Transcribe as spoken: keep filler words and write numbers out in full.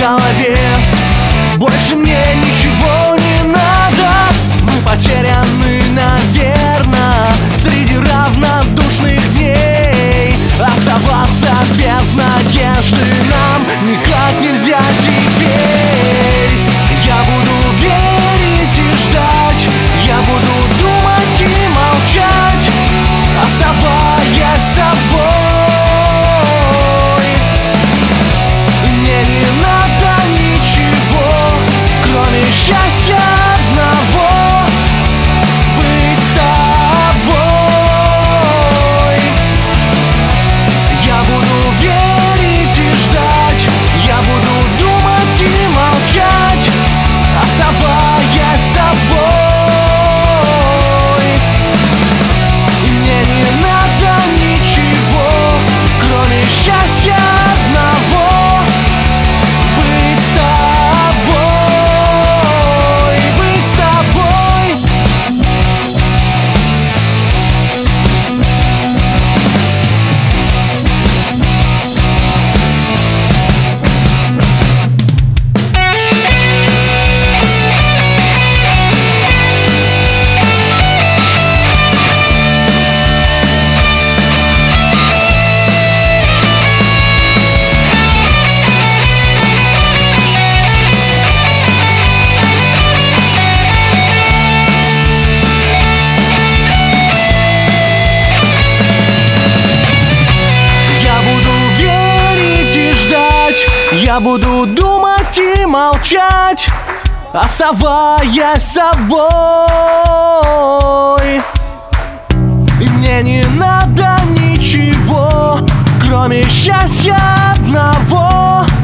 голове. Больше мне ничего не надо. Мы потеряны, наверно, среди равнодушных дней. Оставаться без надежды нам никак нельзя теперь. Я буду верить и ждать, я буду думать и молчать, оставаясь собой. Мне не надо ничего, кроме счастья одного — быть с тобой. Я буду верить и ждать, я буду думать и молчать, оставаясь собой. Мне не надо ничего, кроме счастья одного — быть с тобой, быть с тобой. Я буду думать и молчать, оставаясь собой. И мне не надо ничего, кроме счастья одного.